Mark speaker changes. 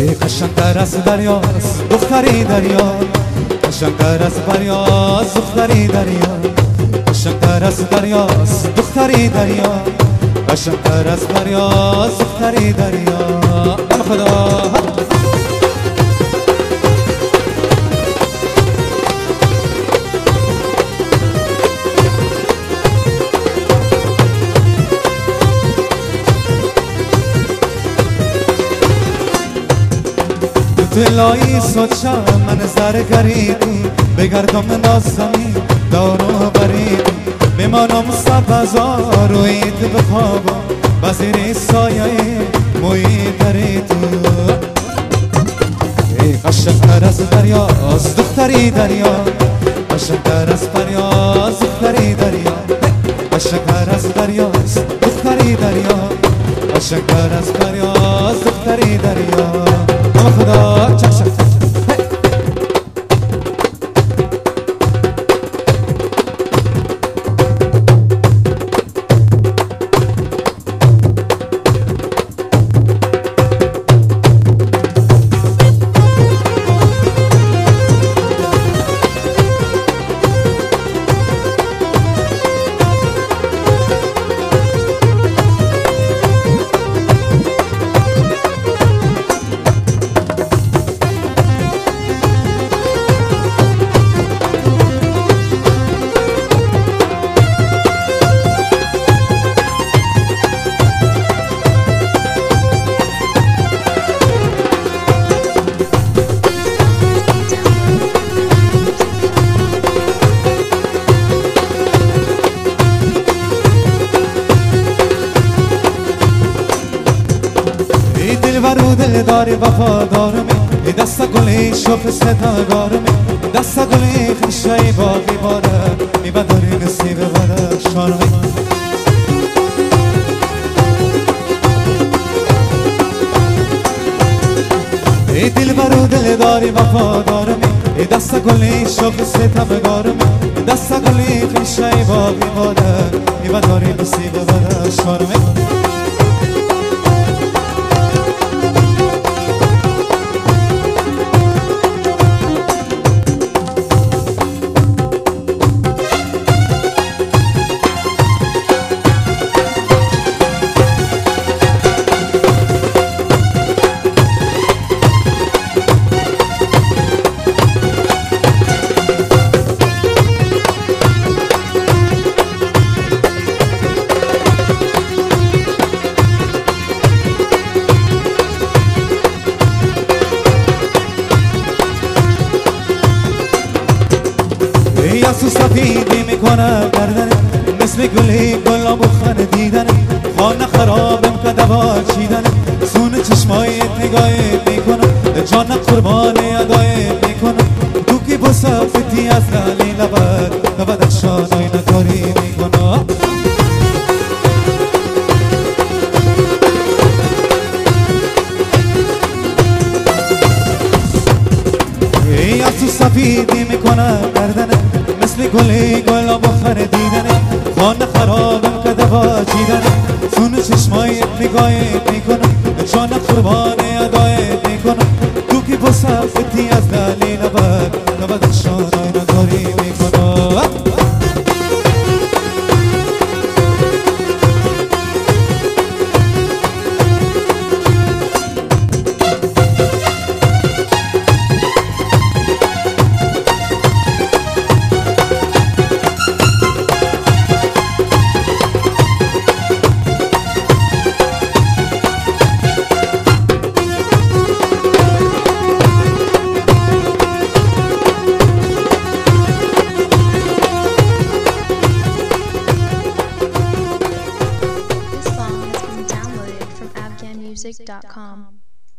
Speaker 1: قشنگتر از دریاست دختری دریا، قشنگتر از دریاست دختری دریا، قشنگتر از دریاست دختری دریا، قشنگتر از دریاست دختری دریا. خدا دلایی سوچا من زرگریدی بگردم نازمی دارو بریدی بمانم سبزار و عید بخوابم بزیر سایه موی دری تو. ای قشنگتر از دریاست دختری دریا، قشنگتر از دریاست دختری دریا، قشنگتر از دریاست دختری دریا، قشنگتر از دریاست دختری دریا. خدا چک چک دلبرو دلدار وفادارمی دست گلی شوف ستاگارمی دست گلی خشای باقی باره میبداری نصیب بره شارمی. دلبرو دلداری وفادارمی دست گلی شوف ستاگارمی دست گلی خشای باقی باره میبداری نصیب بره شارمی. یاسو سفیدی میکنه گردنه مثل گلی گلاب و خندیدنه خانه خرابم که دوا چیدنه سون چشمایت نگاهت میکنه جان قربان ادایت میکنه تو که بسافتی از دلی نبد شانای نکاری میکنه. یاسو سفیدی میکنه گردنه مثل گلی گلاب و خندیدنه خانه خرابم که دوا چیدنه سون چشمایت نگاهت میکنه جان قربان ادایت میکنه تو که بسافتی از دلی نبد شانای نکاری میکنه.
Speaker 2: Music.com